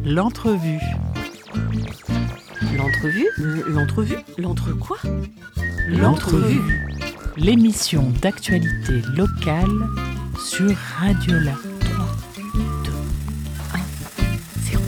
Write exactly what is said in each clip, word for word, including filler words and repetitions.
L'entrevue. L'entrevue euh, L'entrevue L'entre quoi L'entrevue. L'émission d'actualité locale sur Radiola. trois, deux, un, zéro.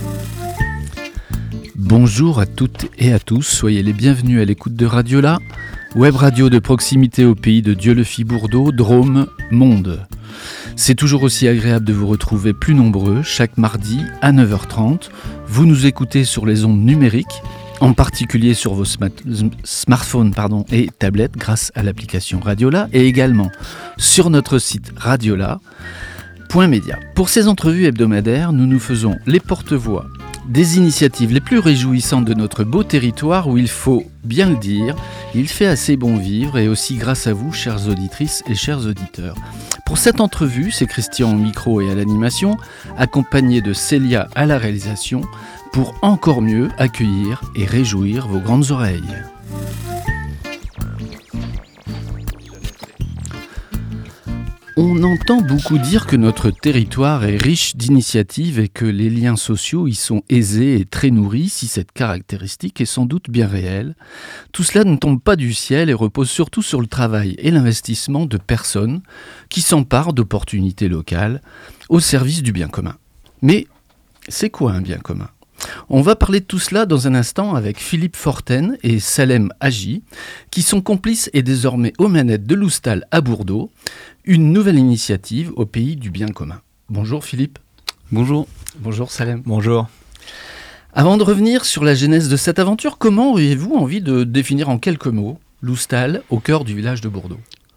Bonjour à toutes et à tous, soyez les bienvenus à l'écoute de Radiola, web radio de proximité au pays de Dieulefit-Bourdeaux, Drôme, Monde. C'est toujours aussi agréable de vous retrouver plus nombreux chaque mardi à neuf heures trente. Vous nous écoutez sur les ondes numériques, en particulier sur vos sma- smartphones pardon, et tablettes grâce à l'application Radiola et également sur notre site radiola point media. Pour ces entrevues hebdomadaires, nous nous faisons les porte-voix des initiatives les plus réjouissantes de notre beau territoire où il faut bien le dire, il fait assez bon vivre et aussi grâce à vous, chères auditrices et chers auditeurs. Pour cette entrevue, c'est Christian au micro et à l'animation, accompagné de Célia à la réalisation, pour encore mieux accueillir et réjouir vos grandes oreilles. On entend beaucoup dire que notre territoire est riche d'initiatives et que les liens sociaux y sont aisés et très nourris, si cette caractéristique est sans doute bien réelle. Tout cela ne tombe pas du ciel et repose surtout sur le travail et l'investissement de personnes qui s'emparent d'opportunités locales au service du bien commun. Mais c'est quoi un bien commun ? On va parler de tout cela dans un instant avec Philippe Forten et Salem Haji, qui sont complices et désormais aux manettes de Loustal à Bourdeaux, une nouvelle initiative au pays du bien commun. Bonjour Philippe. Bonjour. Bonjour Salem. Bonjour. Avant de revenir sur la genèse de cette aventure, comment auriez-vous envie de définir en quelques mots Loustal au cœur du village de Bourdeaux ?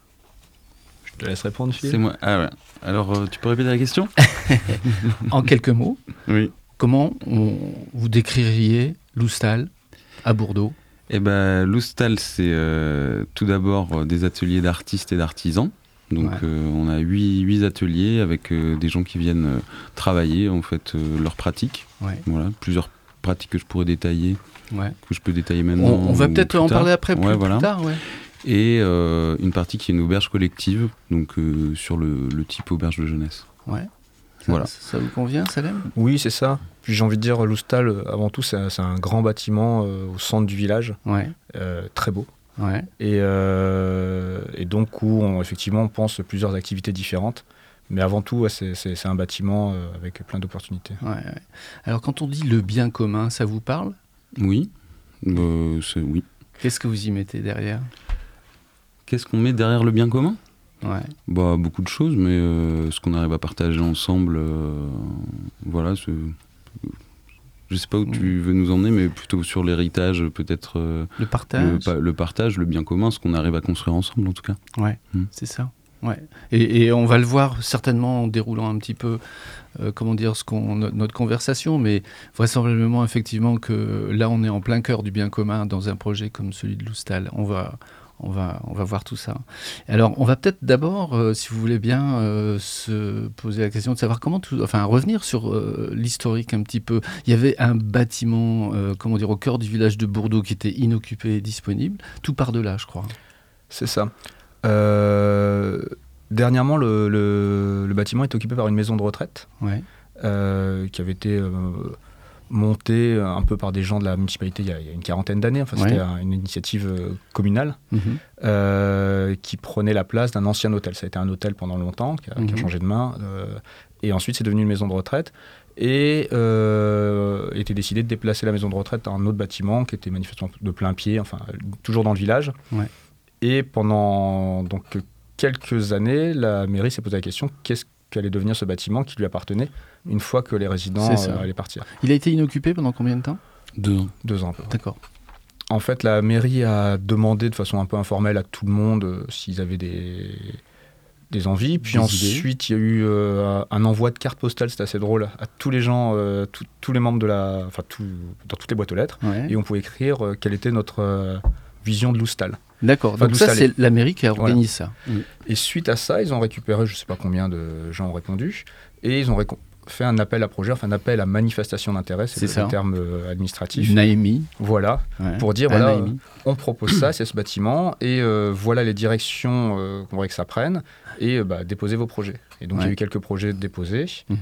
Je te laisse répondre, Philippe. C'est moi. Ah ouais. Alors, euh, tu peux répéter la question ? En quelques mots, Oui. comment on, vous décririez Loustal à Bourdeaux ? Eh ben, Loustal, c'est euh, tout d'abord euh, des ateliers d'artistes et d'artisans. Donc, Ouais. euh, on a huit, huit ateliers avec euh, des gens qui viennent euh, travailler en fait euh, leurs pratiques. Ouais. Voilà, plusieurs pratiques que je pourrais détailler, Ouais. que je peux détailler maintenant. On, on va ou peut-être plus en tard. parler après, plus, Ouais, plus voilà. tard. Ouais. Et euh, une partie qui est une auberge collective, donc euh, sur le, le type auberge de jeunesse. Ouais. Ça, Voilà. ça, ça vous convient, Salem ? Oui, c'est ça. Puis j'ai envie de dire, Loustal, euh, avant tout, c'est un, c'est un grand bâtiment euh, au centre du village, Ouais. euh, très beau. Ouais. Et, euh, et donc, où on, effectivement, on pense plusieurs activités différentes. Mais avant tout, ouais, c'est, c'est, c'est un bâtiment euh, avec plein d'opportunités. Ouais, ouais. Alors, quand on dit le bien commun, ça vous parle ? Oui. Euh, c'est, oui. Qu'est-ce que vous y mettez derrière ? Qu'est-ce qu'on met derrière le bien commun ? Ouais. Bah, beaucoup de choses, mais euh, ce qu'on arrive à partager ensemble, euh, voilà, c'est... je sais pas où tu veux nous emmener, mais plutôt sur l'héritage, peut-être euh, Le partage. le, pa- le partage, le bien commun, ce qu'on arrive à construire ensemble en tout cas. Ouais, Mm. c'est ça. Ouais. Et, et on va le voir certainement en déroulant un petit peu, euh, comment dire, ce qu'on, no- notre conversation, mais vraisemblablement effectivement que là on est en plein cœur du bien commun dans un projet comme celui de Loustal. On va, on va, on va voir tout ça. Alors on va peut-être d'abord, euh, si vous voulez bien, euh, se poser la question de savoir comment tout, enfin revenir sur euh, l'historique un petit peu. Il y avait un bâtiment, euh, comment dire, au cœur du village de Bourdeaux qui était inoccupé et disponible. Tout part de là, je crois. C'est ça. Euh, dernièrement, le, le, le bâtiment est occupé par une maison de retraite Ouais. euh, qui avait été euh, montée un peu par des gens de la municipalité il y a, il y a une quarantaine d'années. Enfin, Ouais. c'était un- une initiative euh, communale. Mhm. Euh, qui prenait la place d'un ancien hôtel. Ça a été un hôtel pendant longtemps, qui a, qui a Mhm. changé de main, euh, et ensuite c'est devenu une maison de retraite, et euh, était décidé de déplacer la maison de retraite dans un autre bâtiment qui était manifestement de plein pied, enfin toujours dans le village. Ouais. Et pendant donc quelques années, la mairie s'est posé la question, qu'est-ce qu'allait devenir ce bâtiment qui lui appartenait une fois que les résidents C'est ça. euh, allaient partir. Il a été inoccupé pendant combien de temps ? Deux ans. Deux ans à peu près. D'accord. En fait, la mairie a demandé de façon un peu informelle à tout le monde euh, s'ils avaient des, des envies. Puis Des ensuite, il y a eu euh, un envoi de cartes postales, c'était assez drôle, à tous les gens, euh, tout- tous les membres de la... Enfin, tout- dans toutes les boîtes aux lettres. Ouais. Et on pouvait écrire euh, quelle était notre euh, vision de Loustal. D'accord. Enfin, Donc d'où ça, ça c'est allait. la mairie qui a organisé ça. Et suite à ça, ils ont récupéré, je ne sais pas combien de gens ont répondu, et ils ont réco- fait un appel à projet, enfin un appel à manifestation d'intérêt, c'est, C'est le, ça. le terme euh, administratif. Naïmi. Voilà. Ouais. Pour dire, Ah, voilà, Naïmi. on propose ça, c'est ce bâtiment, et euh, voilà les directions euh, qu'on voudrait que ça prenne, et euh, bah, déposez vos projets. Et donc, il y Ouais. a eu quelques projets déposés, Mhm.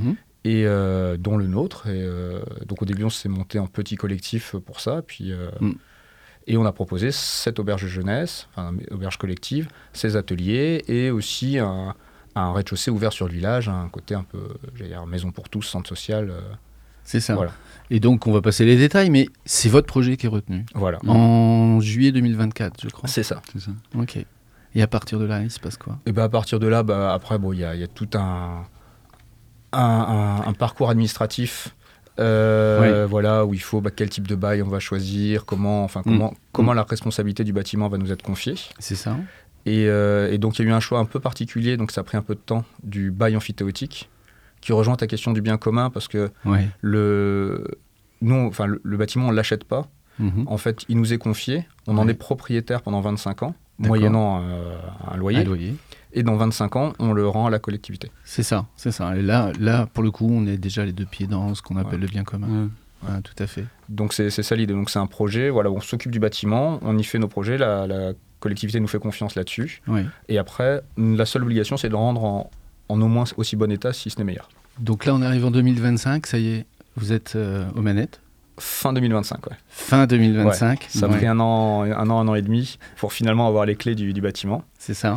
et euh, dont le nôtre. Et, euh, donc au début, on s'est monté en petit collectif pour ça, puis, euh, mm. et on a proposé cette auberge de jeunesse, enfin auberge collective, ces ateliers, et aussi un, un rez-de-chaussée ouvert sur le village, un côté un peu, j'allais dire, maison pour tous, centre social. Euh, c'est ça. Voilà. Et donc, on va passer les détails, mais c'est votre projet qui est retenu. Voilà. En juillet deux mille vingt-quatre, je crois. C'est ça. C'est ça. Ok. Et à partir de là, il se passe quoi ? Et ben à partir de là, bah, après, bon, il y a, y a tout un, un, un, un parcours administratif, euh, oui. voilà, où il faut bah, quel type de bail on va choisir, comment, enfin, comment, mmh. comment mmh. la responsabilité du bâtiment va nous être confiée. C'est ça. Et, euh, et donc, il y a eu un choix un peu particulier, donc ça a pris un peu de temps, du bail amphithéotique, qui rejoint ta question du bien commun, parce que ouais. le, nous, enfin, le, le bâtiment, on ne l'achète pas. Mmh. En fait, il nous est confié. On ouais. en est propriétaire pendant vingt-cinq ans, D'accord. moyennant euh, un, loyer. un loyer. Et dans vingt-cinq ans, on le rend à la collectivité. C'est ça, c'est ça. Et là, là, pour le coup, on est déjà les deux pieds dans ce qu'on appelle ouais. le bien commun. Mmh. Ouais, tout à fait. Donc, c'est, c'est ça l'idée. Donc, c'est un projet. Voilà, on s'occupe du bâtiment, on y fait nos projets. La, la collectivité nous fait confiance là-dessus. Ouais. Et après, la seule obligation, c'est de le rendre en, en au moins aussi bon état, si ce n'est meilleur. Donc là, on arrive en deux mille vingt-cinq, ça y est, vous êtes euh, aux manettes. Fin deux mille vingt-cinq, ouais. Fin deux mille vingt-cinq. Ouais, ça a ouais. pris un an, un an, un an et demi pour finalement avoir les clés du, du bâtiment. C'est ça.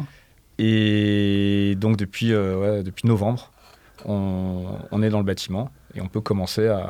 Et donc depuis, euh, ouais, depuis novembre, on, on est dans le bâtiment et on peut commencer à,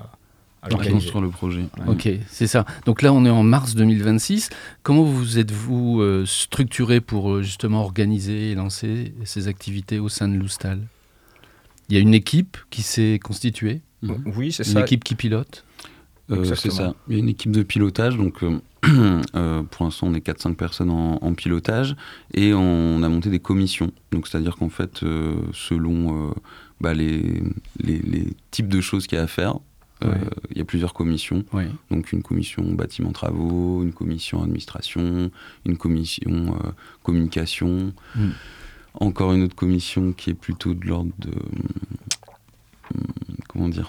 à construire le projet. Ouais. Ok, c'est ça. Donc là, on est en mars deux mille vingt-six. Comment vous êtes-vous euh, structuré pour euh, justement organiser et lancer ces activités au sein de Loustal ? Il y a une équipe qui s'est constituée. Mmh. Oui, c'est une ça. Une équipe qui pilote. Euh, c'est ça. Il y a une équipe de pilotage. Donc, euh, euh, pour l'instant, on est quatre cinq personnes en, en pilotage. Et on a monté des commissions. Donc, c'est-à-dire qu'en fait, euh, selon euh, bah, les, les, les types de choses qu'il y a à faire, il ouais. euh, y a plusieurs commissions. Ouais. Donc, une commission bâtiment travaux, une commission administration, une commission euh, communication. Mmh. Encore une autre commission qui est plutôt de l'ordre de... Euh, comment dire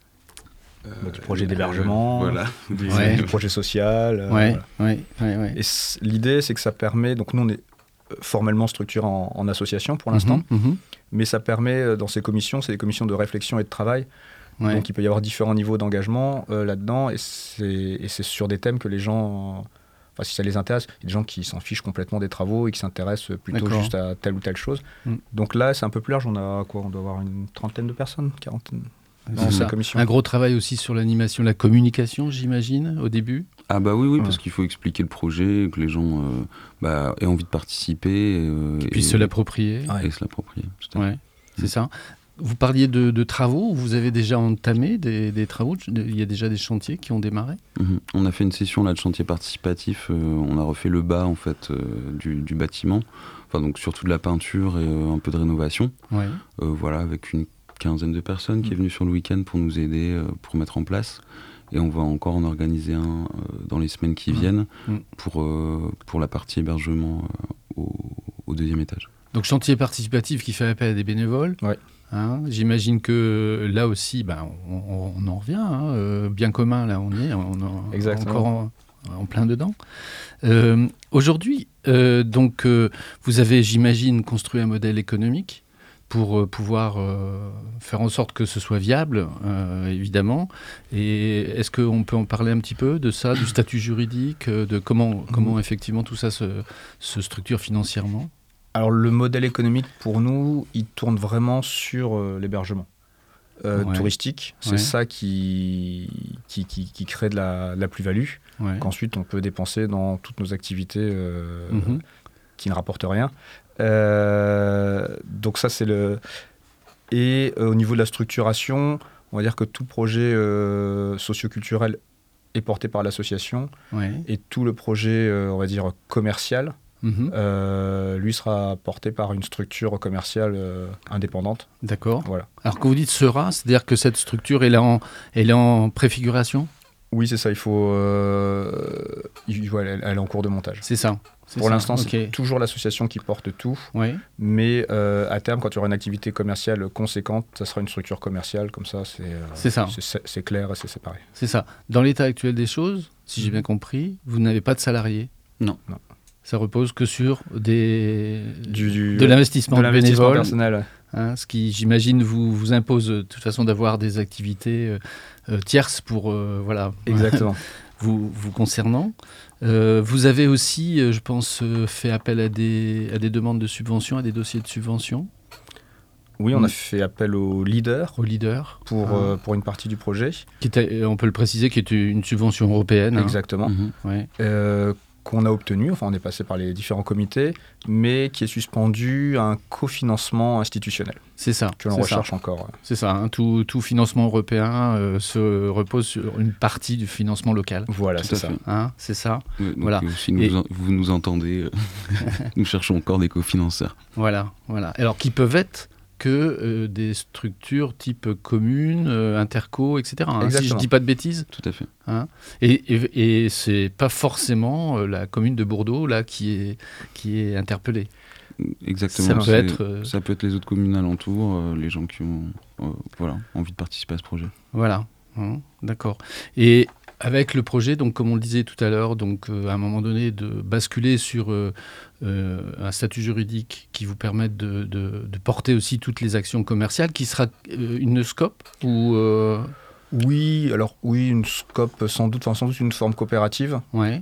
euh, Du projet d'hébergement, euh, voilà. du, ouais. du projet social. Euh, ouais, voilà. ouais, ouais, ouais. Et l'idée, c'est que ça permet... Donc nous, on est formellement structuré en, en association pour l'instant, mmh, mmh. mais ça permet, dans ces commissions, c'est des commissions de réflexion et de travail. Ouais. Donc il peut y avoir différents niveaux d'engagement euh, là-dedans, et c'est, et c'est sur des thèmes que les gens... Enfin, si ça les intéresse, il y a des gens qui s'en fichent complètement des travaux et qui s'intéressent plutôt D'accord. juste à telle ou telle chose. Mm. Donc là, c'est un peu plus large. On a quoi ? On doit avoir une trentaine de personnes, quarantaine dans cette commission. Un gros travail aussi sur l'animation, la communication, j'imagine, au début. Ah bah oui, oui, ouais. parce qu'il faut expliquer le projet, que les gens euh, bah, aient envie de participer. Euh, Qu'ils puissent se l'approprier. Et se l'approprier. Ouais, c'est mm. ça. Vous parliez de, de travaux, vous avez déjà entamé des, des travaux, il y a déjà des chantiers qui ont démarré ? Mmh. On a fait une session là, de chantier participatif, euh, on a refait le bas en fait, euh, du, du bâtiment, enfin, donc surtout de la peinture et euh, un peu de rénovation, ouais. euh, voilà, avec une quinzaine de personnes qui mmh. est venue sur le week-end pour nous aider, euh, pour mettre en place, et on va encore en organiser un euh, dans les semaines qui mmh. viennent mmh. Pour, euh, pour la partie hébergement euh, au, au deuxième étage. Donc chantier participatif qui fait appel à des bénévoles. Ouais. Hein, j'imagine que là aussi, ben, on, on en revient, hein, euh, bien commun, là on est, on est encore en, en plein dedans. Euh, aujourd'hui, euh, donc, euh, vous avez, j'imagine, construit un modèle économique pour euh, pouvoir euh, faire en sorte que ce soit viable, euh, évidemment. Et est-ce qu'on peut en parler un petit peu de ça, du statut juridique, de comment, comment effectivement tout ça se, se structure financièrement ? Alors, le modèle économique, pour nous, il tourne vraiment sur euh, l'hébergement euh, ouais. touristique. C'est ouais. ça qui, qui, qui, qui crée de la, de la plus-value, ouais. qu'ensuite on peut dépenser dans toutes nos activités euh, mm-hmm. qui ne rapportent rien. Euh, donc ça, c'est le... Et euh, au niveau de la structuration, on va dire que tout projet euh, socio-culturel est porté par l'association, ouais. et tout le projet, euh, on va dire, commercial, Mmh. Euh, lui sera porté par une structure commerciale euh, indépendante. D'accord. Voilà. Alors quand vous dites sera, c'est-à-dire que cette structure elle est en, elle est en préfiguration ? Oui, c'est ça. Il faut, euh, il, ouais, elle, elle est en cours de montage. C'est ça. C'est Pour ça. l'instant, okay. c'est toujours l'association qui porte tout. Oui. Mais euh, à terme, quand il y aura une activité commerciale conséquente, ça sera une structure commerciale. Comme ça, c'est, euh, c'est, ça. c'est, c'est clair et c'est séparé. C'est ça. Dans l'état actuel des choses, si mmh. j'ai bien compris, vous n'avez pas de salariés ? Non. Non. Ça repose que sur des... du, du, de l'investissement, de l'investissement bénévole. personnel. Hein, ce qui, j'imagine, vous, vous impose de toute façon d'avoir des activités euh, euh, tierces pour euh, voilà, exactement. vous, vous concernant. Euh, vous avez aussi, euh, je pense, euh, fait appel à des, à des demandes de subventions, à des dossiers de subventions. Oui, on mmh. a fait appel au leader. Au leader. Pour, ah. euh, pour une partie du projet. Qui était, on peut le préciser, qui est une subvention européenne. Exactement. Hein. Mmh. Ouais. Euh, qu'on a obtenu, enfin on est passé par les différents comités, mais qui est suspendu à un cofinancement institutionnel. C'est ça. Que l'on c'est recherche ça. encore. C'est ça, hein, tout, tout financement européen euh, se repose sur une partie du financement local. Voilà, tout c'est ça. Hein, c'est ça. Oui, donc voilà. Si nous, Et... en, vous nous entendez, euh, nous cherchons encore des cofinanceurs. Voilà, voilà. Alors qui peuvent être que euh, des structures type commune, euh, interco, et cetera. Hein, si je ne dis pas de bêtises. Tout à fait. Hein, et, et, et ce n'est pas forcément euh, la commune de Bourdeau là, qui, est, qui est interpellée. Exactement. Ça peut, être, euh... ça peut être les autres communes alentours, euh, les gens qui ont euh, voilà, envie de participer à ce projet. Voilà, hein, d'accord. Et avec le projet, donc, comme on le disait tout à l'heure, donc, euh, à un moment donné, de basculer sur euh, euh, un statut juridique qui vous permette de, de, de porter aussi toutes les actions commerciales, qui sera euh, une SCOP ou euh... Oui, alors oui, une SCOP sans doute, enfin sans doute une forme coopérative. Ouais.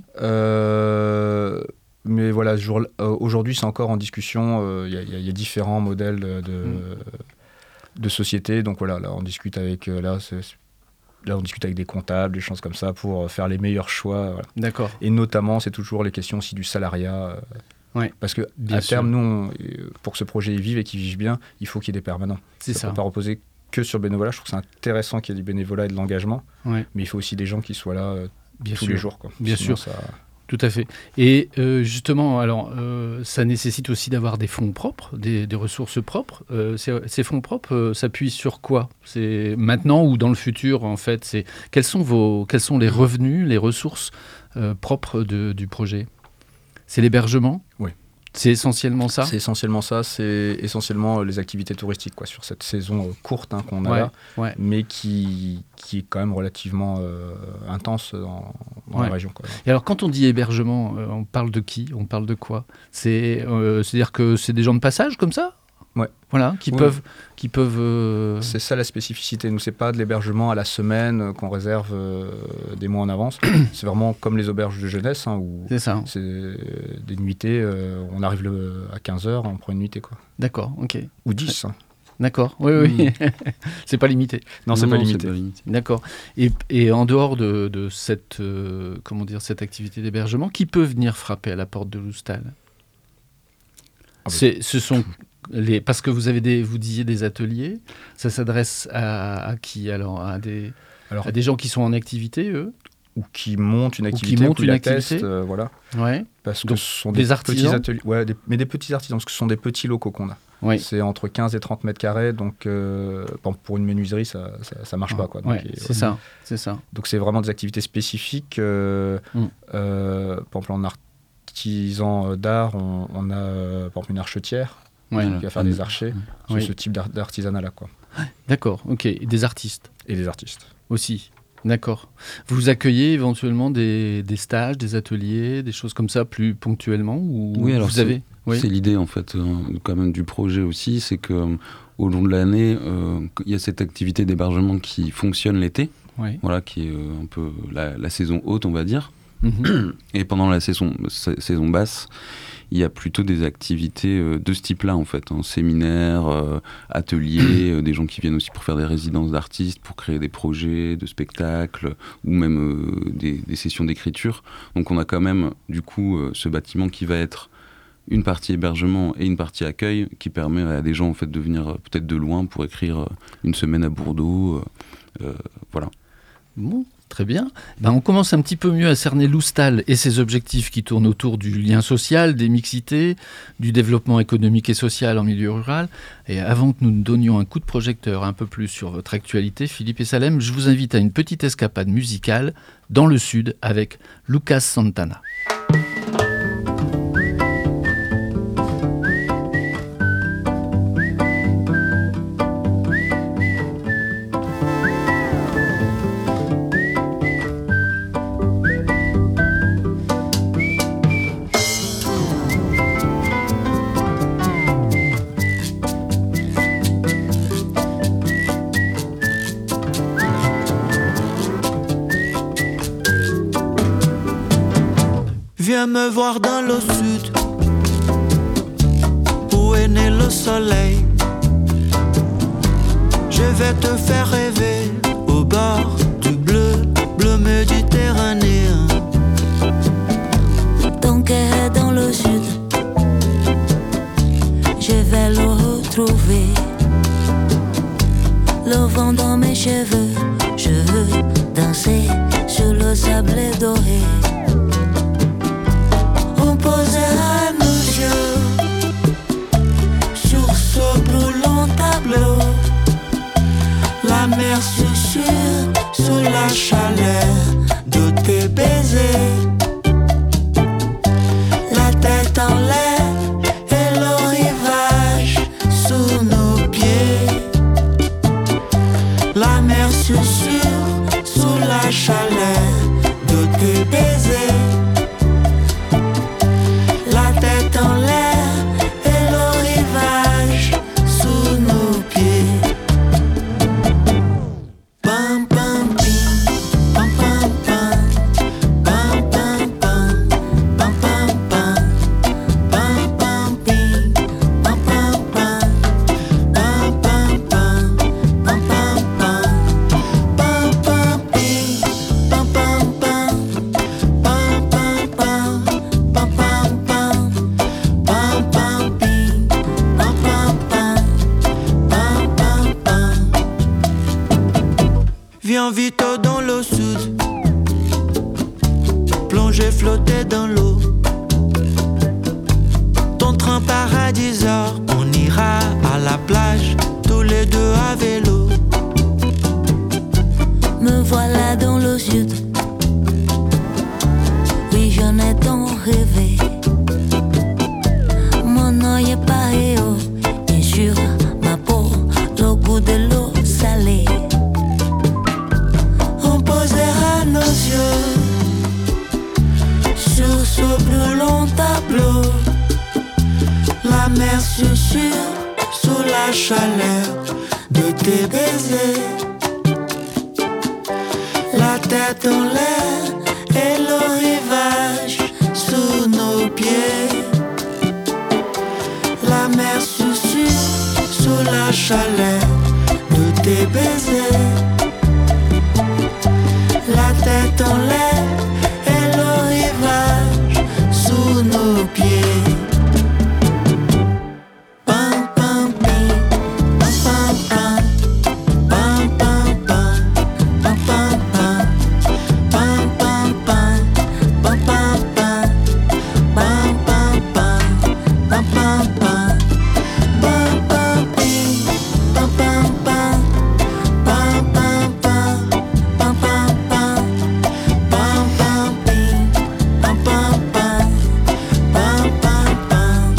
Euh, mais voilà, jour, euh, aujourd'hui c'est encore en discussion. Il euh, y, y, y a différents modèles de, de, mmh. de sociétés. Donc voilà, là on discute avec euh, là. C'est, Là, on discute avec des comptables, des choses comme ça, pour faire les meilleurs choix. Voilà. D'accord. Et notamment, c'est toujours les questions aussi du salariat. Ouais, parce qu'à terme, nous, on, pour que ce projet vive et qu'il vive bien, il faut qu'il y ait des permanents. C'est ça. Ça ne peut pas reposer que sur le bénévolat. Je trouve que c'est intéressant qu'il y ait du bénévolat et de l'engagement. Ouais. Mais il faut aussi des gens qui soient là euh, bien tous sûr. les jours. Quoi. Bien Sinon, sûr. Ça... Tout à fait. Et euh, justement, alors, euh, ça nécessite aussi d'avoir des fonds propres, des, des ressources propres. Euh, ces, ces fonds propres euh, s'appuient sur quoi ? C'est maintenant ou dans le futur, en fait, c'est quels sont vos, quels sont les revenus, les ressources euh, propres de, du projet ? C'est l'hébergement ? Oui. C'est essentiellement ça ? C'est essentiellement ça. C'est essentiellement les activités touristiques, quoi, sur cette saison courte hein, qu'on a ouais, là, ouais. mais qui, qui est quand même relativement euh, intense dans, dans ouais. la région. Quoi. Et alors, quand on dit hébergement, euh, on parle de qui ? On parle de quoi ? C'est, euh, c'est-à-dire que c'est des gens de passage comme ça ? Ouais. Voilà, qui oui. peuvent... Qui peuvent euh... C'est ça la spécificité. Nous, c'est pas de l'hébergement à la semaine euh, qu'on réserve euh, des mois en avance. C'est vraiment comme les auberges de jeunesse, hein, où c'est ça. C'est des nuitées. Euh, on arrive le, à quinze heures, on prend une nuitée. Quoi. D'accord, ok. Ou dix. Hein. D'accord, oui, oui. Mmh. c'est pas limité. Non, non c'est, non, pas limité. c'est pas limité. D'accord. Et, et en dehors de, de cette, euh, comment dire, cette activité d'hébergement, qui peut venir frapper à la porte de l'Oustal ? ah c'est, Ce sont... Les, parce que vous avez des, vous disiez des ateliers, ça s'adresse à, à qui alors, à des, alors à des gens qui sont en activité, eux, ou qui montent une activité, ou qui montent ou une la activité, testent, euh, voilà. Ouais. Parce que donc, ce sont des, des artisans, petits ateliers, ouais, des, mais des petits artisans, parce que ce sont des petits locaux qu'on a. Ouais. C'est entre quinze et trente mètres carrés, donc euh, pour une menuiserie, ça, ça, ça marche ouais. pas, quoi. Donc, ouais, et, c'est ouais. ça, c'est ça. Donc c'est vraiment des activités spécifiques. Euh, mm. euh, par exemple, en artisan d'art, on, on a euh, par exemple une archetière. Ouais, qui va faire mmh. des archers mmh. sur oui. ce type d'art- d'artisanat-là. Quoi. D'accord, ok. Et des artistes Et des artistes. Aussi, d'accord. Vous accueillez éventuellement des, des stages, des ateliers, des choses comme ça plus ponctuellement ou Oui, alors vous c'est, avez oui. c'est l'idée en fait, euh, quand même du projet aussi, c'est qu'au euh, long de l'année, il euh, y a cette activité d'hébergement qui fonctionne l'été, oui. voilà, qui est euh, un peu la, la saison haute, on va dire. Mmh. Et pendant la saison, saison basse, il y a plutôt des activités euh, de ce type-là, en fait. Hein, séminaires, euh, ateliers, euh, des gens qui viennent aussi pour faire des résidences d'artistes, pour créer des projets de spectacles, ou même euh, des, des sessions d'écriture. Donc on a quand même, du coup, euh, ce bâtiment qui va être une partie hébergement et une partie accueil, qui permet à des gens, en fait, de venir euh, peut-être de loin pour écrire euh, une semaine à Bourdeau. Euh, euh, voilà. Bon. Très bien. Ben, on commence un petit peu mieux à cerner l'Oustal et ses objectifs qui tournent autour du lien social, des mixités, du développement économique et social en milieu rural. Et avant que nous ne donnions un coup de projecteur un peu plus sur votre actualité, Philippe et Salem, je vous invite à une petite escapade musicale dans le sud avec Lucas Santana. Viens me voir dans le sud, où est né le soleil. Je vais te faire rêver au bord du bleu, bleu méditerranéen. Ton cœur est dans le sud, je vais le retrouver. Le vent dans mes cheveux, je veux danser sur le sable doré. On posera nos yeux sur ce brûlant tableau. La mer susurre sous la chaleur de tes baisers. La tête en l'air et le rivage sous nos pieds. La mer susurre sous la chaleur de tes baisers. La tête en l'air et le rivage sous nos pieds. Pam pam pim, pam pam pam, pam pam pam, pam pam pam, pam pam pim, pam pam pam, pam pam pam, pam pam pam, pam pam pim, pam pam pam, pam pam pam, pam pam pam, pam pam pim, pam pam pam, pam pam pam. Viens vite dans le sud, plonger, flotter dans l'eau. Ton train paradisard, on ira à la plage, tous les deux à vélo. Me voilà dans le sud, oui j'en ai tant rêvé. Mon œil est pareil, bien sûr, ma peau, le goût de l'eau salée. On posera nos yeux sur ce brûlant tableau. La mer susurre sous la chaleur de tes baisers. La tête en l'air et le rivage sous nos pieds. La mer susurre sous la chaleur de tes baisers. La tête en l'air et le rivage sous nos pieds. Pam pam pim, pam pam pam, pam pam pam, pam pam pam, pam pam pam, pam pam pam, pam pam pam, pam pam pam, pam pam pim, pam pam pam, pam pam pam, pam pam pam, pam pam pim, pam pam pam, pam pam pam.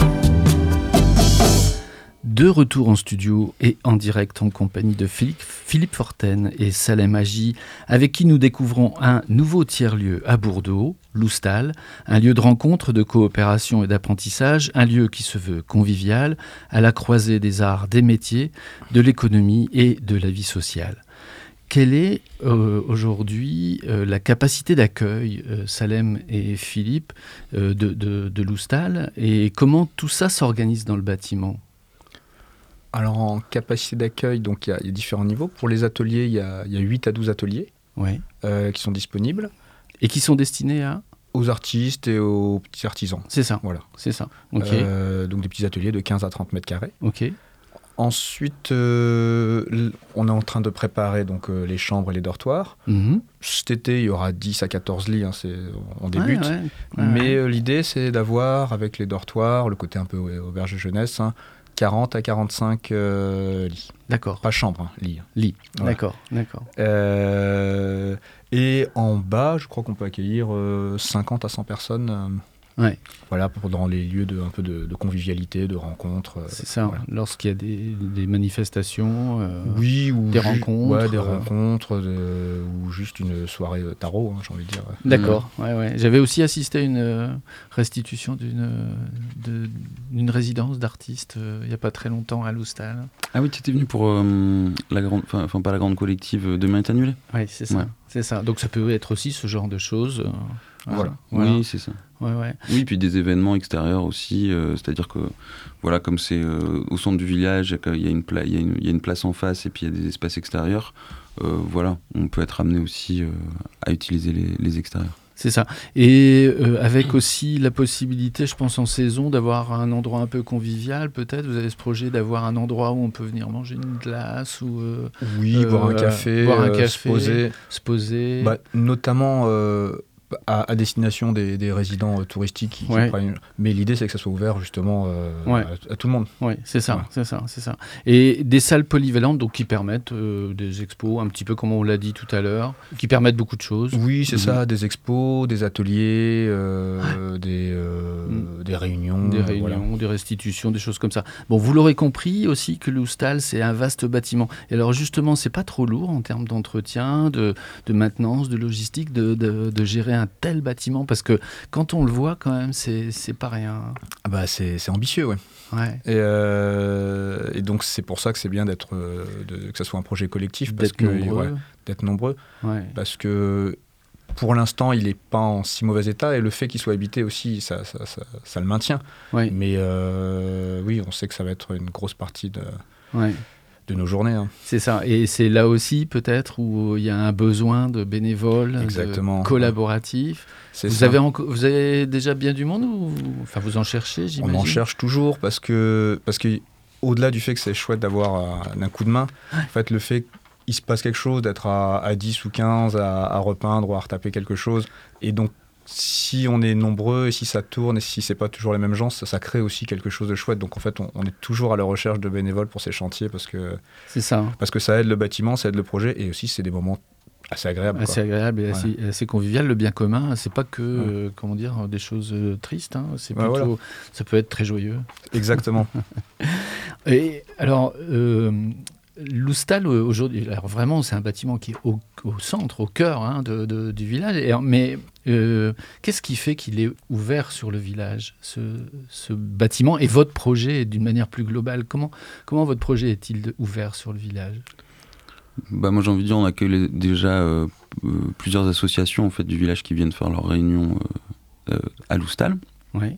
De retour en studio et en direct en compagnie de Philippe, Philippe Forten et Salem Agi, avec qui nous découvrons un nouveau tiers-lieu à Bordeaux, l'Oustal, un lieu de rencontre, de coopération et d'apprentissage, un lieu qui se veut convivial, à la croisée des arts, des métiers, de l'économie et de la vie sociale. Quelle est euh, aujourd'hui euh, la capacité d'accueil, euh, Salem et Philippe, euh, de, de, de l'Oustal, et comment tout ça s'organise dans le bâtiment ? Alors en capacité d'accueil, donc il y, y a différents niveaux. Pour les ateliers, il y a, y a huit à douze ateliers ouais. euh, qui sont disponibles. Et qui sont destinés à ? Aux artistes et aux petits artisans. C'est ça. Voilà. C'est ça. Ok. Euh, donc des petits ateliers de quinze à trente mètres carrés. Ok. Ensuite, euh, on est en train de préparer donc, euh, les chambres et les dortoirs. Mm-hmm. Cet été, il y aura dix à quatorze lits, hein, c'est, on débute. Ouais, ouais, ouais, Mais ouais. Euh, l'idée, c'est d'avoir, avec les dortoirs, le côté un peu ouais, auberge de jeunesse, hein, quarante à quarante-cinq euh, lits. D'accord. Pas chambres, hein, lits. Lits, Ouais. d'accord, d'accord. Euh, et en bas, je crois qu'on peut accueillir euh, cinquante à cent personnes. Euh, Ouais. Voilà, pour, dans les lieux de, un peu de, de convivialité, de rencontres. Euh, C'est ça, voilà. lorsqu'il y a des, des manifestations, euh, Oui, ou des ju- rencontres. ouais, des euh, rencontres, de- ou juste une soirée euh, tarot, hein, j'ai envie de dire. D'accord, ouais, ouais. J'avais aussi assisté à une euh, restitution d'une, euh, de- d'une résidence d'artistes euh, il n'y a pas très longtemps à l'Oustal. Ah oui, tu étais venu pour euh, la grande, enfin pas la grande collective euh, Demain est annulé. Oui, c'est ça, Ouais. c'est ça. Donc ça peut être aussi ce genre de choses. euh, Voilà. voilà. Oui, c'est ça. Ouais, ouais. Oui, puis des événements extérieurs aussi, euh, c'est-à-dire que, voilà, comme c'est euh, au centre du village, il y a une pla- il y a une, il y a une place en face et puis il y a des espaces extérieurs, euh, voilà, on peut être amené aussi euh, à utiliser les, les extérieurs. C'est ça. Et euh, avec aussi la possibilité, je pense en saison, d'avoir un endroit un peu convivial, peut-être. Vous avez ce projet d'avoir un endroit où on peut venir manger une glace ou euh, oui, euh, boire un café, boire un euh, café, se poser, se poser. Bah, notamment. Euh, À, à destination des, des résidents euh, touristiques qui, qui ouais. prennent... Mais l'idée, c'est que ça soit ouvert justement euh, ouais. à, à tout le monde. Oui, c'est ça, ouais. c'est ça, c'est ça. Et des salles polyvalentes, donc qui permettent euh, des expos, un petit peu comme on l'a dit tout à l'heure, qui permettent beaucoup de choses. Oui, c'est mmh. ça, des expos, des ateliers, euh, ouais. des, euh, mmh. des réunions. Des réunions, voilà. Des restitutions, des choses comme ça. Bon, vous l'aurez compris aussi que l'Oustal, c'est un vaste bâtiment. Et alors justement, c'est pas trop lourd en termes d'entretien, de, de maintenance, de logistique, de, de, de gérer un tel bâtiment, parce que quand on le voit quand même, c'est, c'est pas rien. Ah bah c'est, c'est ambitieux, ouais. ouais. Et, euh, et donc c'est pour ça que c'est bien d'être, de, que ça soit un projet collectif, parce d'être que, nombreux. Ouais, d'être nombreux, ouais. parce que pour l'instant il n'est pas en si mauvais état, et le fait qu'il soit habité aussi, ça, ça, ça, ça le maintient. Ouais. Mais euh, oui, on sait que ça va être une grosse partie de... Ouais. de nos journées. Hein. C'est ça. Et c'est là aussi, peut-être, où il y a un besoin de bénévoles, Exactement. de collaboratifs. C'est vous, ça. Avez enco- vous avez déjà bien du monde ou... Enfin, vous en cherchez, j'imagine. On en cherche toujours, parce que, parce que au-delà du fait que c'est chouette d'avoir un, un coup de main, en fait, le fait qu'il se passe quelque chose, d'être à, à dix ou quinze à, à repeindre ou à retaper quelque chose, et donc si on est nombreux et si ça tourne et si c'est pas toujours les mêmes gens, ça, ça crée aussi quelque chose de chouette. Donc en fait, on, on est toujours à la recherche de bénévoles pour ces chantiers, parce que c'est ça. Parce que ça aide le bâtiment, ça aide le projet, et aussi c'est des moments assez agréables. Assez quoi. agréable et ouais. assez, assez convivial. Le bien commun, c'est pas que ouais. euh, comment dire des choses euh, tristes. Hein. C'est ouais, plutôt, voilà. ça peut être très joyeux. Exactement. Et alors. Euh, L'Oustal, aujourd'hui, alors vraiment, c'est un bâtiment qui est au, au centre, au cœur hein, de, de, du village. Et, mais euh, qu'est-ce qui fait qu'il est ouvert sur le village, ce, ce bâtiment, et votre projet d'une manière plus globale? Comment, comment votre projet est-il ouvert sur le village? Bah moi, j'ai envie de dire, on accueille déjà euh, euh, plusieurs associations en fait, du village qui viennent faire leurs réunions euh, euh, à l'Oustal. Oui.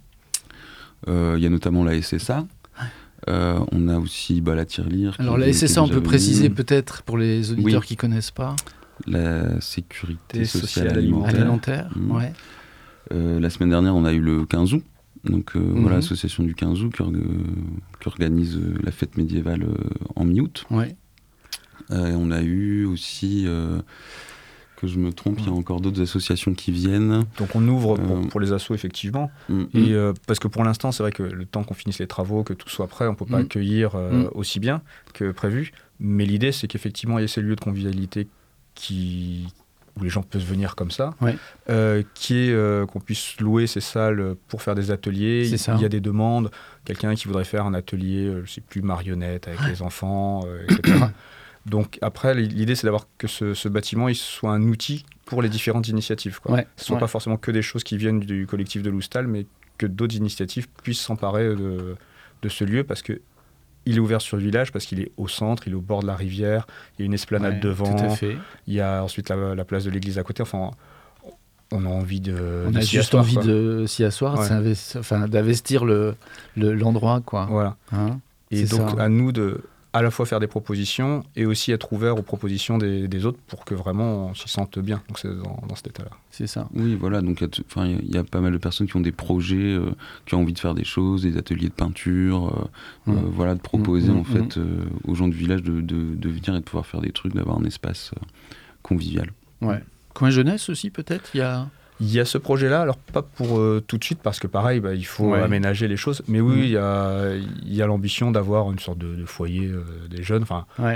Euh, il y a notamment la S S A. Euh, on a aussi bah, la tirelire. Alors la S S A, on peut venue. préciser peut-être pour les auditeurs oui. qui ne connaissent pas. La sécurité sociale, sociale alimentaire. alimentaire mmh. ouais. euh, la semaine dernière, on a eu le quinze août. Donc euh, mmh. voilà, l'association du quinze août qui, orga- qui organise euh, la fête médiévale euh, en mi-août. Ouais. Euh, on a eu aussi... Euh, que je me trompe, il y a encore d'autres associations qui viennent. Donc on ouvre pour, euh, pour les assos, effectivement. Mm, et euh, parce que pour l'instant, c'est vrai que le temps qu'on finisse les travaux, que tout soit prêt, on ne peut pas mm. accueillir euh, mm. aussi bien que prévu. Mais l'idée, c'est qu'effectivement, il y ait ces lieux de convivialité qui... où les gens peuvent venir comme ça, ouais. euh, qui est, euh, qu'on puisse louer ces salles pour faire des ateliers. C'est il, ça. il y a des demandes. Quelqu'un qui voudrait faire un atelier, euh, je ne sais plus, marionnette avec les enfants, euh, et cetera. Donc après, l'idée, c'est d'avoir que ce, ce bâtiment il soit un outil pour les différentes initiatives. Quoi. Ouais, ce ne sont ouais. pas forcément que des choses qui viennent du collectif de l'Oustal, mais que d'autres initiatives puissent s'emparer de, de ce lieu, parce qu'il est ouvert sur le village, parce qu'il est au centre, il est au bord de la rivière, il y a une esplanade ouais, devant, tout à fait. Il y a ensuite la, la place de l'église à côté. Enfin, on a envie de On de a s'y juste asseoir, envie quoi. de s'y asseoir, ouais. de s'investir, enfin, d'investir le, le, l'endroit. Quoi. Voilà. Hein et c'est donc, ça. à nous de... à la fois faire des propositions et aussi être ouvert aux propositions des, des autres pour que vraiment on s'y sente bien. Donc c'est dans, dans cet état-là. C'est ça. Oui, voilà. Donc il y, y a pas mal de personnes qui ont des projets, euh, qui ont envie de faire des choses, des ateliers de peinture, euh, mmh. euh, voilà, de proposer mmh. en fait mmh. euh, aux gens du village de, de, de venir et de pouvoir faire des trucs, d'avoir un espace euh, convivial. Ouais. Coin jeunesse aussi peut-être. Il y a. Il y a ce projet-là, alors pas pour euh, tout de suite, parce que pareil, bah, il faut ouais. aménager les choses. Mais oui, mmh. il, y a, il y a l'ambition d'avoir une sorte de, de foyer euh, des jeunes, enfin, ouais.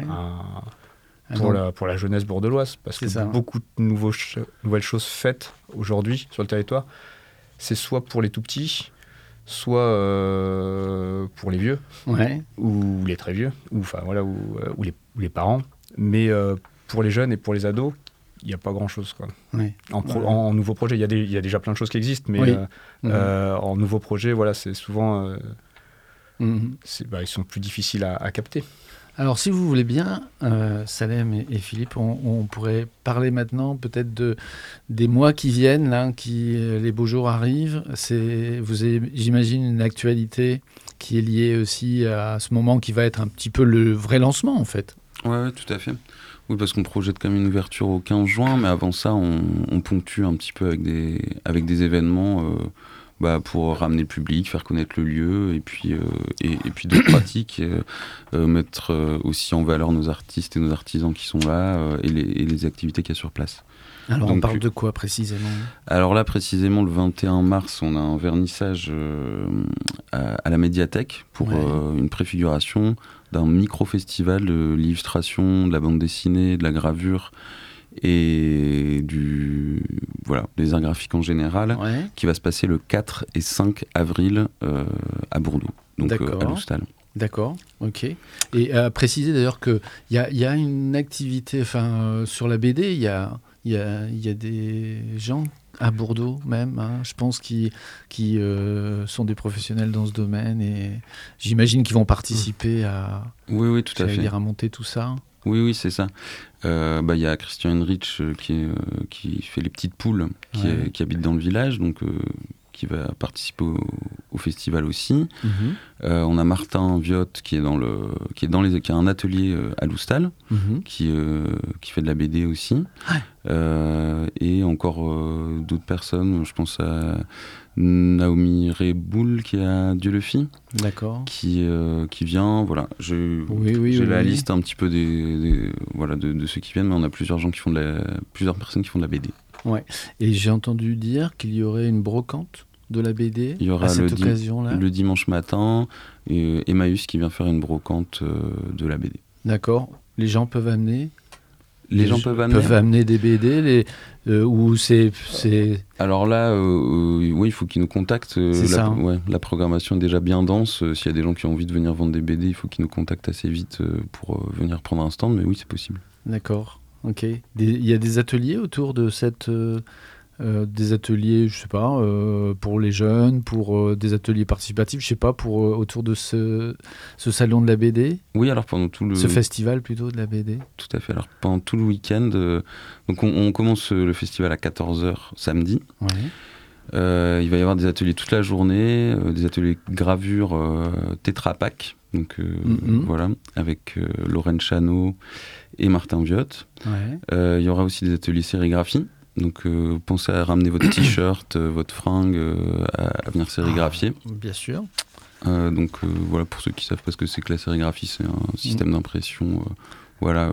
un, pour, la, pour la jeunesse bourdeloise. Parce c'est que ça. beaucoup de nouveaux ch- nouvelles choses faites aujourd'hui sur le territoire, c'est soit pour les tout-petits, soit euh, pour les vieux, ouais. ou les très vieux, ou, enfin, voilà, ou, euh, ou, les, ou les parents. Mais euh, pour les jeunes et pour les ados, il n'y a pas grand-chose. Quoi. Oui. En, pro, ouais. en nouveau projet, il y, a des, il y a déjà plein de choses qui existent, mais oui. euh, mmh. euh, en nouveau projet, voilà, c'est souvent... Euh, mmh. c'est, bah, ils sont plus difficiles à, à capter. Alors, si vous voulez bien, euh, Salem et, et Philippe, on, on pourrait parler maintenant peut-être de, des mois qui viennent, là, qui, les beaux jours arrivent. C'est, vous avez, j'imagine, une actualité qui est liée aussi à ce moment qui va être un petit peu le vrai lancement, en fait. Oui, ouais, tout à fait. Oui, parce qu'on projette quand même une ouverture au quinze juin, mais avant ça, on, on ponctue un petit peu avec des, avec des événements... Euh, Bah, pour ramener le public, faire connaître le lieu et puis, euh, et, et puis d'autres pratiques, et, euh, mettre euh, aussi en valeur nos artistes et nos artisans qui sont là euh, et, les, et les activités qu'il y a sur place. Alors Donc, on parle de quoi précisément ? Alors là précisément le vingt et un mars on a un vernissage euh, à, à la médiathèque pour ouais. euh, une préfiguration d'un micro-festival de l'illustration, de la bande dessinée, de la gravure et du voilà des arts graphiques en général ouais. qui va se passer le quatre et cinq avril euh, à Bordeaux, donc euh, à l'Oustal. D'accord, ok. Et à préciser d'ailleurs qu'il y a, y a une activité, enfin euh, sur la B D, il y a, y, a, y a des gens à Bordeaux même, hein, je pense, qui, qui euh, sont des professionnels dans ce domaine et j'imagine qu'ils vont participer à, oui, oui, tout à fait. Dire, à monter tout ça. Oui, oui, c'est ça. Il euh, bah, y a Christian Henrich euh, qui, est, euh, qui fait les petites poules, qui, ouais. est, qui habite dans le village, donc euh, qui va participer au, au festival aussi. Mm-hmm. Euh, on a Martin Viotte qui est dans le, qui est dans les, qui a un atelier euh, à l'Oustal, mm-hmm. qui, euh, qui fait de la B D aussi. Ouais. Euh, et encore euh, d'autres personnes, je pense à Naomi Reboul qui est à Dieu-le-Fit. D'accord. Qui, euh, qui vient, voilà. Je, oui, oui, j'ai oui, la oui. liste un petit peu des, des, voilà, de, de ceux qui viennent, mais on a plusieurs gens qui font de la, plusieurs personnes qui font de la B D. Ouais. Et j'ai entendu dire qu'il y aurait une brocante de la B D Il y aura à cette le, occasion-là. Di- le dimanche matin, et Emmaüs qui vient faire une brocante euh, de la B D. D'accord. Les gens peuvent amener Les, les gens peuvent amener, peuvent amener des B D les, euh, ou c'est, c'est... Alors là, euh, euh, oui, il faut qu'ils nous contactent. Euh, c'est la, ça, hein. ouais, la programmation est déjà bien dense. Euh, s'il y a des gens qui ont envie de venir vendre des B D, il faut qu'ils nous contactent assez vite euh, pour euh, venir prendre un stand. Mais oui, c'est possible. D'accord, ok. Il y a des ateliers autour de cette... Euh, euh, des ateliers, je sais pas, euh, pour les jeunes, pour euh, des ateliers participatifs, je sais pas, pour euh, autour de ce, ce salon de la B D. Oui, alors pendant tout le... Ce festival plutôt de la B D. Tout à fait. Alors pendant tout le week-end, euh, donc on, on commence le festival à quatorze heures samedi. Ouais. Euh, il va y avoir des ateliers toute la journée, euh, des ateliers gravure euh, Tetra Pak, donc euh, mm-hmm. voilà, avec euh, Lorraine Chano et Martin Viotte. Ouais. Euh, il y aura aussi des ateliers sérigraphie. Donc euh, pensez à ramener votre t-shirt, euh, votre fringue euh, à, à venir sérigraphier. Ah, bien sûr. Euh, donc euh, voilà, pour ceux qui savent pas ce que c'est que la sérigraphie, c'est un système mmh. d'impression. Euh, voilà. Euh,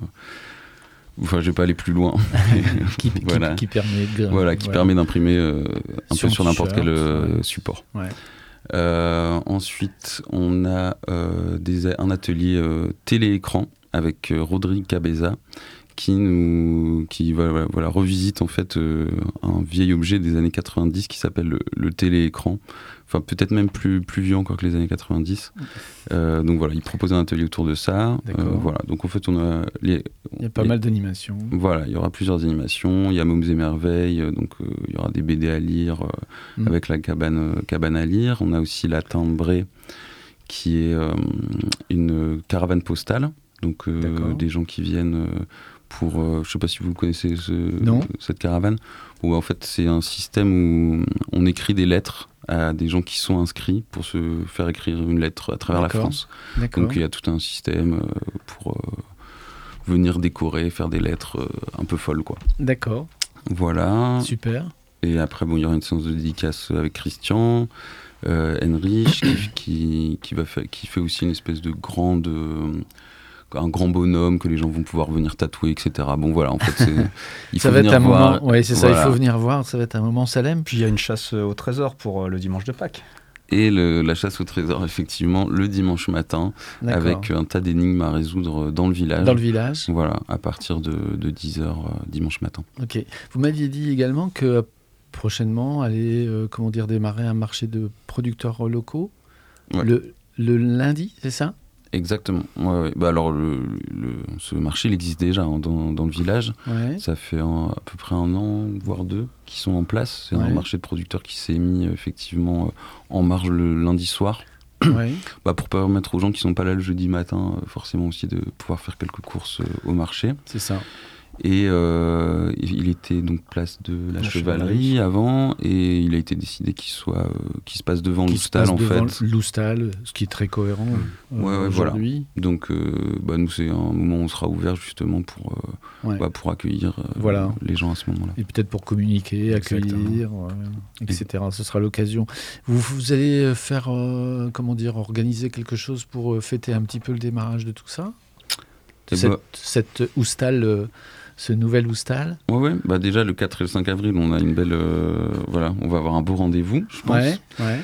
enfin, je vais pas aller plus loin. qui, voilà. qui, qui permet de... voilà, qui ouais. permet d'imprimer euh, un sur peu sur n'importe quel euh, ouais. support. Ouais. Euh, ensuite, on a euh, des, un atelier euh, télé-écran avec euh, Rodrigue Cabeza, qui nous qui voilà, voilà, revisite en fait euh, un vieil objet des années quatre-vingt-dix qui s'appelle le, le téléécran, enfin peut-être même plus, plus vieux encore que les années quatre-vingt-dix. Euh, donc voilà, il propose un atelier autour de ça. Euh, voilà, donc en fait on a les, il y a pas les, mal d'animations. Voilà, il y aura plusieurs animations, il y a Mômes et Merveilles, donc euh, il y aura des B D à lire euh, mm. avec la cabane, cabane à lire. On a aussi la Timbrée qui est euh, une caravane postale, donc euh, des gens qui viennent euh, pour, euh, je ne sais pas si vous connaissez ce, cette caravane, où en fait c'est un système où on écrit des lettres à des gens qui sont inscrits pour se faire écrire une lettre à travers D'accord. la France. D'accord. Donc il y a tout un système euh, pour euh, venir décorer, faire des lettres euh, un peu folles, quoi. D'accord. Voilà. Super. Et après, bon, il y aura une séance de dédicace avec Christian, euh, Henrich, qui, qui, qui, va faire, qui fait aussi une espèce de grande... Euh, un grand bonhomme que les gens vont pouvoir venir tatouer, et cetera. Bon voilà, en fait, c'est, il ça faut va venir être un voir. moment, ouais, c'est voilà. ça, il faut venir voir, ça va être un moment Salem. Puis il y a une chasse au trésor pour le dimanche de Pâques. Et le, la chasse au trésor, effectivement, le dimanche matin, D'accord. avec un tas d'énigmes à résoudre dans le village. Dans le village. Voilà, à partir de, de dix heures euh, dimanche matin. Ok. Vous m'aviez dit également que prochainement allait, euh, comment dire, démarrer un marché de producteurs locaux. Ouais. Le, le lundi, c'est ça ? Exactement. Ouais, ouais. Bah alors, le, le, ce marché, il existe déjà hein, dans, dans le village. Ouais. Ça fait un, à peu près un an, voire deux, qui sont en place. C'est ouais. un marché de producteurs qui s'est mis effectivement en marge le lundi soir. ouais. bah, pour permettre aux gens qui sont pas là le jeudi matin, euh, forcément aussi de pouvoir faire quelques courses euh, au marché. C'est ça. Et euh, il était donc place de la, la chevalerie, chevalerie avant, et il a été décidé qu'il soit, euh, qu'il se passe devant l'Oustal en fait. L'Oustal, ce qui est très cohérent mmh. euh, ouais, ouais, aujourd'hui. Voilà. Donc, euh, bah, nous c'est un moment où on sera ouvert justement pour, euh, ouais. bah, pour accueillir euh, voilà. les gens à ce moment-là. Et peut-être pour communiquer, accueillir, euh, et cetera. Et... Ce sera l'occasion. Vous, vous allez faire, euh, comment dire, organiser quelque chose pour euh, fêter un petit peu le démarrage de tout ça. Cette, bah... cette Oustal. Euh, ce nouvel Oustal. Ouais, ouais. Bah déjà le quatre et le cinq avril, on a une belle, euh, voilà, on va avoir un beau rendez-vous, je pense. Ouais, ouais.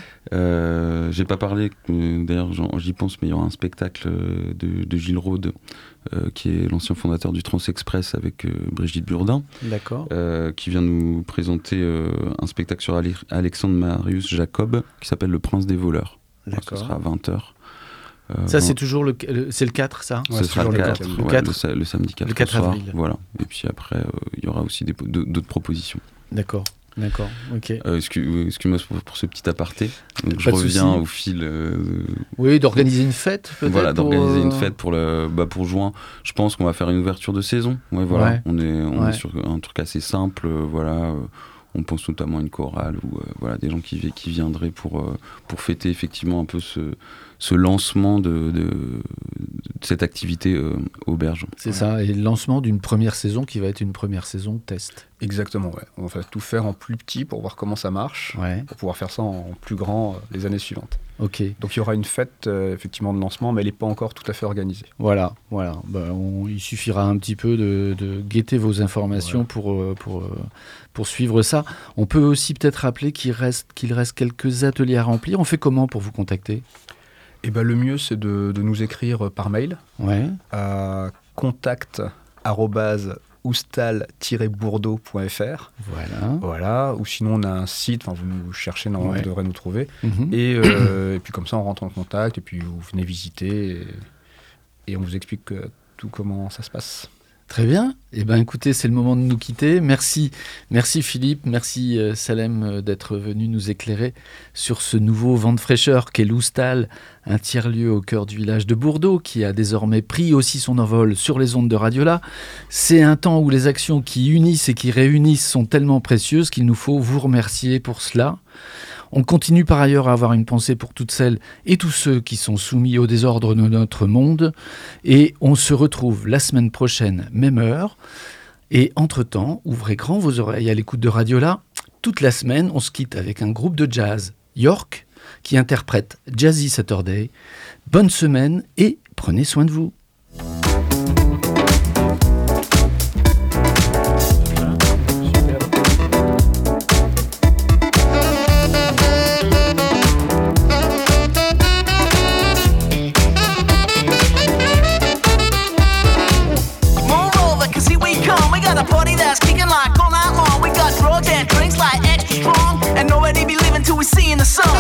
Euh, j'ai pas parlé, euh, d'ailleurs j'y pense, mais il y aura un spectacle de, de Gilles Rode, euh, qui est l'ancien fondateur du Trans-Express avec euh, Brigitte Burdin. D'accord. Euh, qui vient nous présenter euh, un spectacle sur Ale- Alexandre Marius Jacob qui s'appelle Le Prince des voleurs. D'accord. Alors, ça sera à vingt heures. Euh, ça, c'est toujours le, le, c'est le quatre, ça ouais, Ce sera le quatre, le, ouais, quatre. Le, le samedi quatre, le quatre soir, avril. Voilà. Et puis après, il euh, y aura aussi des, d'autres propositions. D'accord, d'accord, ok. Euh, excuse, excuse-moi pour, pour ce petit aparté. Donc, je reviens au fil. Euh, oui, d'organiser une fête, peut-être. Voilà, d'organiser pour, euh... une fête pour, le, bah, pour juin. Je pense qu'on va faire une ouverture de saison. Ouais, voilà. Ouais. On, est, on ouais. est sur un truc assez simple, euh, voilà. Euh, on pense notamment à une chorale ou euh, voilà, des gens qui, qui viendraient pour, euh, pour fêter effectivement un peu ce, ce lancement de, de, de cette activité euh, auberge. C'est ouais. ça, et le lancement d'une première saison qui va être une première saison test. Exactement, ouais. On va tout faire en plus petit pour voir comment ça marche, ouais. pour pouvoir faire ça en plus grand euh, les années suivantes. Ok. Donc il y aura une fête euh, effectivement de lancement, mais elle n'est pas encore tout à fait organisée. Voilà, voilà. Bah, on, il suffira un petit peu de, de guetter vos informations ouais. pour, euh, pour, euh, pour suivre ça. On peut aussi peut-être rappeler qu'il reste, qu'il reste quelques ateliers à remplir. On fait comment pour vous contacter ? Eh ben, le mieux, c'est de, de nous écrire par mail ouais. à contact arobase oustal tiret bourdeau point f r. Voilà. Voilà. Ou sinon, on a un site, vous nous cherchez, normalement, ouais. vous devrez nous trouver. Mm-hmm. Et, euh, et puis, comme ça, on rentre en contact, et puis vous venez visiter, et, et on vous explique euh, tout comment ça se passe. Très bien. Eh ben, écoutez, c'est le moment de nous quitter. Merci, merci Philippe, merci euh, Salem euh, d'être venu nous éclairer sur ce nouveau vent de fraîcheur qu'est l'Oustal, un tiers-lieu au cœur du village de Bourdeau qui a désormais pris aussi son envol sur les ondes de Radiola. C'est un temps où les actions qui unissent et qui réunissent sont tellement précieuses qu'il nous faut vous remercier pour cela. On continue par ailleurs à avoir une pensée pour toutes celles et tous ceux qui sont soumis au désordre de notre monde. Et on se retrouve la semaine prochaine, même heure. Et entre-temps, ouvrez grand vos oreilles à l'écoute de Radiola. Toute la semaine, on se quitte avec un groupe de jazz, York, qui interprète Jazzy Saturday. Bonne semaine et prenez soin de vous. We see in the sun.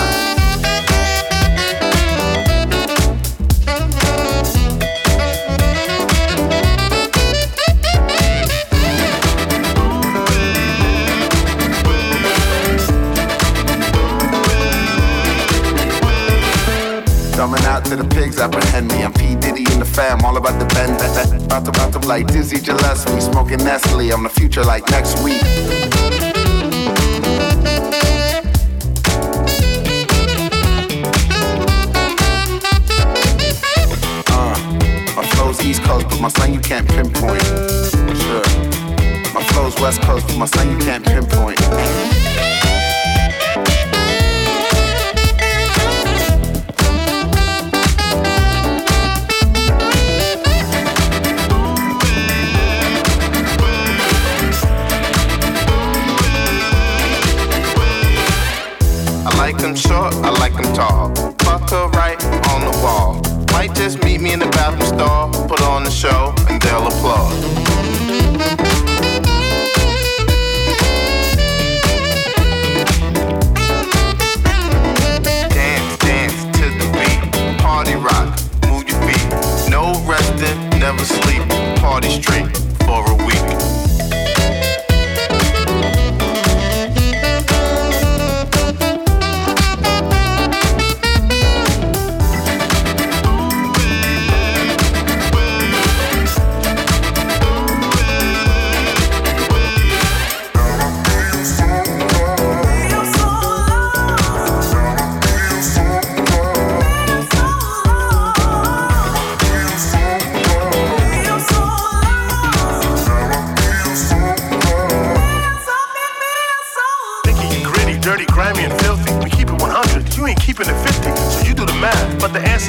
Dumbing out to the pigs apprehend me. I'm P. Diddy in the fam, all about the bend. That, that, about to, about to like Dizzy Gillespie, smoking Nestle. I'm the future like next week. East Coast, but my son you can't pinpoint. Sure. My flow's West Coast, but my son you can't pinpoint. I like them short, I like them tall. Fuck her right on the wall. Might just meet me in the bathroom stall, put on the show, and they'll applaud. Dance, dance to the beat, party rock, move your feet. No resting, never sleep, party straight for a week.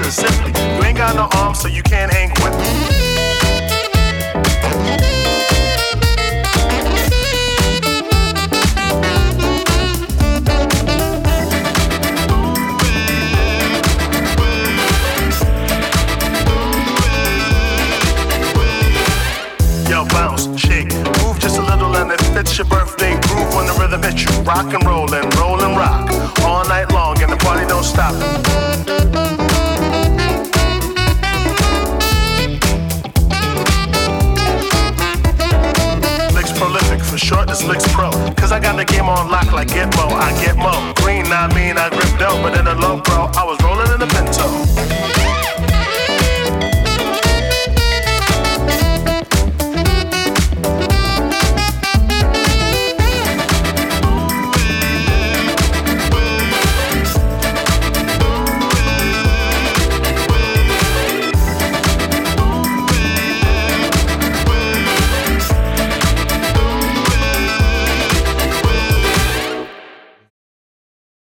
Mississippi. You ain't got no arms, so you can't hang with me. Bounce, shake, move just a little and it fits your birthday groove when the rhythm hits you. Rock and roll and roll and rock all night long and the party don't stop. Licks prolific, for short it's Licks Pro. Cause I got the game on lock like Gitmo, I get mo. Green, I mean I grip dope, but in the low pro, I was rolling in the